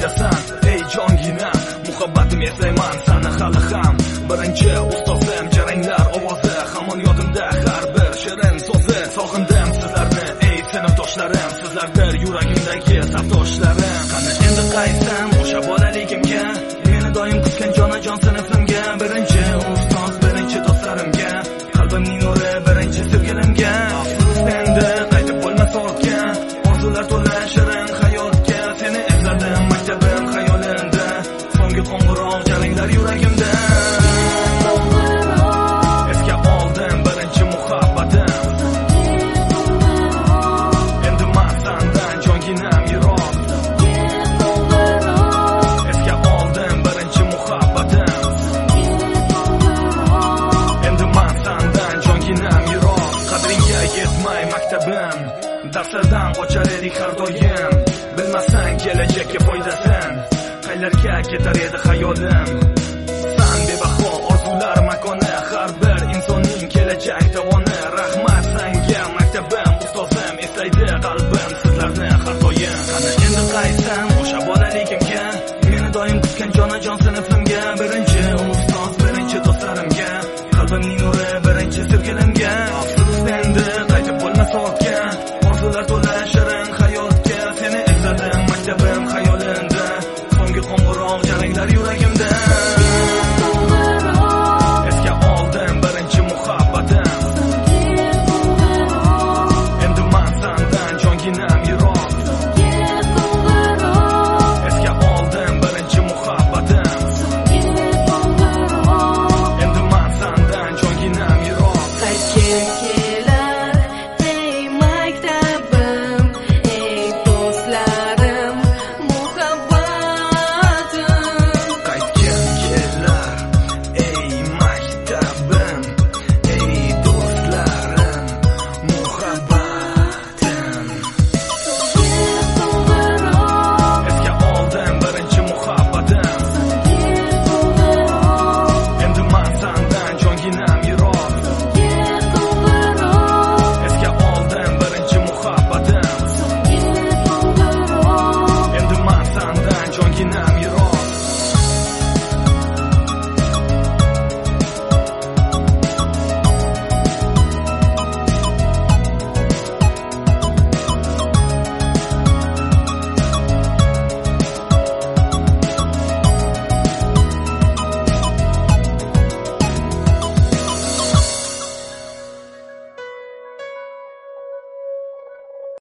foydasan ey jongina, muhabbatim eslayman sani hali ham. Birinchi ustozim jaranglar ovozi, hamon yodimda har bir shirin so'zi. Sog'indim sizlarni ey sinfdoshlarim, sizlardir yuragimdagi safdoshlarim. Qani endi qaysam o'sha bolaligimga, meni doim kutgan jonajon sinfimga. Birinchi ustoz, birinchi do'stlarimga, qalbimning nuri birinchi sevgilimga. Afsus endi qaytib bo'lmas ortga, orzular to'la shirin hayotga. Seni esladim maktabim xayolimda, so'nggi qo'ng'iroq jaranglar yuragimda. Esga oldim birinchi muhabbatim, endi men sendan jonginam yiroq. Esga oldim birinchi muhabbatim, endi men sendan jonginam yiroq. Qadringga yetmay maktabim, darslardan qochar edik har doim. Bilmasang kelajakka foydasin, qaylarga ketar edi hayolim. San bebaho orzular makoni, har bir insonning kelajak davoni. Rahmat senga maktabim, ustozim, eslaydi qalbim sizlarni har doim. Qani endi qaysam o'sha bolaligimga, meni doim kutgan jonajon sinfimga. Birinchi ustoz, birinchi do'stlarimga, qalbimning nuri